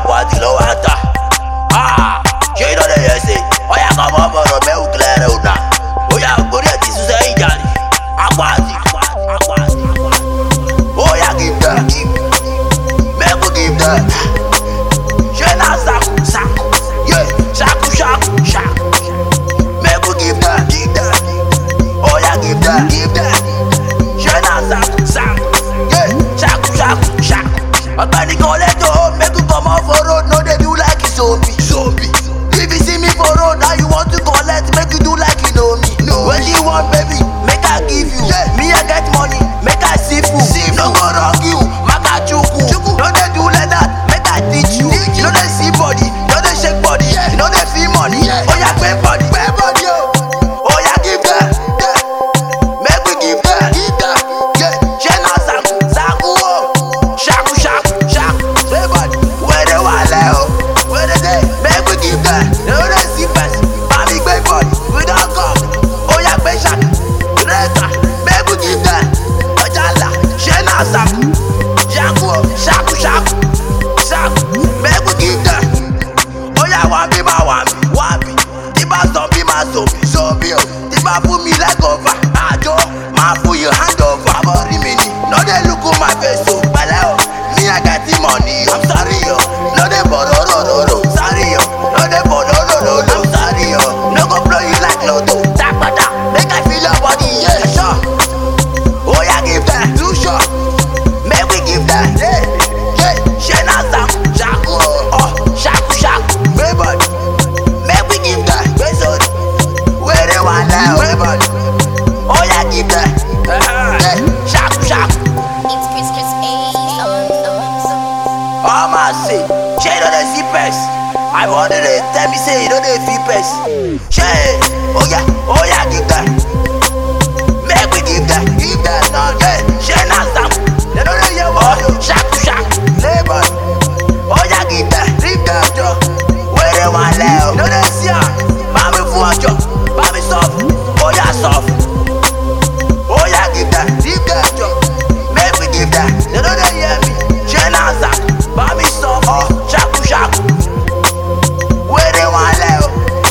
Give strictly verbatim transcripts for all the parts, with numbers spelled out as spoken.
Aquatic ló wá tà. Ṣé iná lè yẹ ṣe? Ọ̀yà kan mọ́ ọ̀rọ̀ mẹ́wù kílẹ̀ rẹ̀ ò dà. Oya orí ẹ̀ ti sún sẹ́yìn jàre. Aquatic. Oya give them. Make we give them. Ṣé náà ṣàkú ṣàkú? Yeah, ṣàkú ṣàkú ṣàkú. Make we give them. Give them. Oya give them. Give them. Ṣé náà ṣàkú ṣàkú? Yeah, ṣàkú ṣàkú ṣàkú. Ọ̀gbẹ́ni kan lẹ́tọ̀ make we comot for road no dey do like it's zombie. Zombie. If you see me for road now you want to collect make you do like you know me. No. When you want baby make I give you. Yeah. Me I get money make I see food. See no go wrong you maka chuku. Chuku. No dey do like that make I teach you. Teach you. No dey see body no dey shake body. Yeah. You no dey feel money. Yeah. Oya pay body. Pay body oh. Oya give them. Yeah. Make we give them. Give them. Yeah. Ṣé na saku saku oh. Shaku shaku shaku. Pay body. Where they wale oh. Where they dey. Make we give them. No dey see first. Mami pay body. We don come. Oya pay shaku. Reka. Make we give them. Ojala. Ṣé na saku. Shaku oh. Shaku shaku. Shaku. Make we give them. Oya wambi ma wambi. Wambi. Tiba zombie ma zombie. Zombie oh. Tiba put me like over. Ajo. Ma put your hand over. Body mini. No dey look on my face oh. Pẹ̀lẹ́ oh. Me I get the money oh. I'm sorry oh. No dey borrow no no no. Sorry oh. No dey borrow no no no. I'm sorry oh. No go blow you like lotto. Takpata. Make I feel your body yeah. Sure. Oya give them. Too sure. Make we give them. Yeah. Yeah. Ṣé na saku shaku oh. Oh. Shaku shaku. Pay body. Make we give them. Pay sorry. Where they want now. Pay body. Oya give them. Yeah. Shaku shaku. It's Chris Chris A on the Oh my say, Ṣé you no dey see pest? I wonder they tell me say you no dey feel pest. Ṣé oya oya give them. Make we give them. Give them now. Yeah. Ṣé na saku. They no dey hear what you. Shaku shaku. Labor. Oya give them. Give them jo. Where they want leo. No dey see am. Bá mi fún ọjọ́. Bá mi sọ́ọ̀fù. Oya sọ́ọ̀fù. Oya give them. Give them jo. Make we give them. They no dey hear me. Ṣé na saku. Bá mi sọ́ọ̀fù. Shaku shaku. Where they want leo.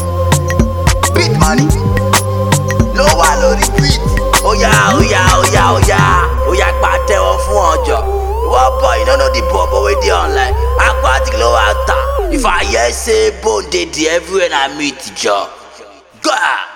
Beat money. Ló wà lórí beat. Oya oya oya oya. Oya pàtẹ́wọ́ fún ọjọ́. Ìwọ boy you no know the bobo wey dey online. Aquatic ló wá tà. If I hear say bone dey there everywhere na meet jọ. God.